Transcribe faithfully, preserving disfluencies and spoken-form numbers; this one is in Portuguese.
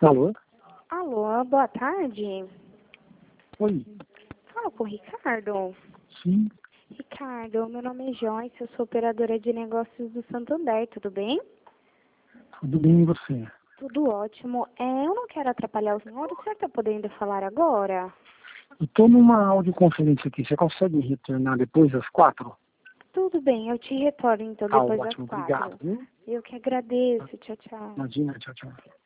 Alô? Alô, boa tarde. Oi. Fala com o Ricardo. Sim. Ricardo, meu nome é Joyce, eu sou operadora de negócios do Santander, tudo bem? Tudo bem e você? Tudo ótimo. É, eu não quero atrapalhar o senhor, o senhor está podendo falar agora? Eu estou numa audioconferência aqui. Você consegue retornar depois das quatro? Tudo bem, eu te retorno então Tá depois das ótimo, quatro. obrigado. Viu? Eu que agradeço, tchau, tchau. Imagina, tchau, tchau.